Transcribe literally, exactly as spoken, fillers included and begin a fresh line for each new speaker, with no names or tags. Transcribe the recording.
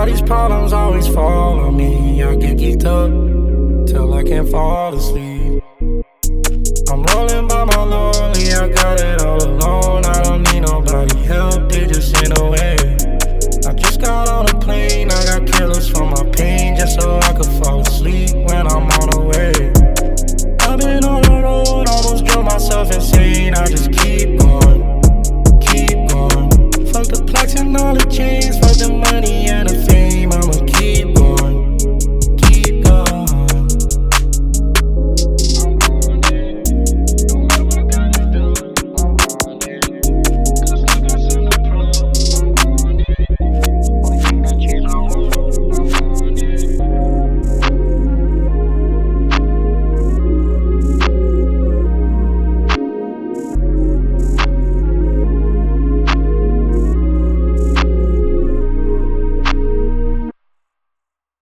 these problems always fall on me. I get geeked up till I can't fall asleep. I'm rolling by my lonely, I got it all alone.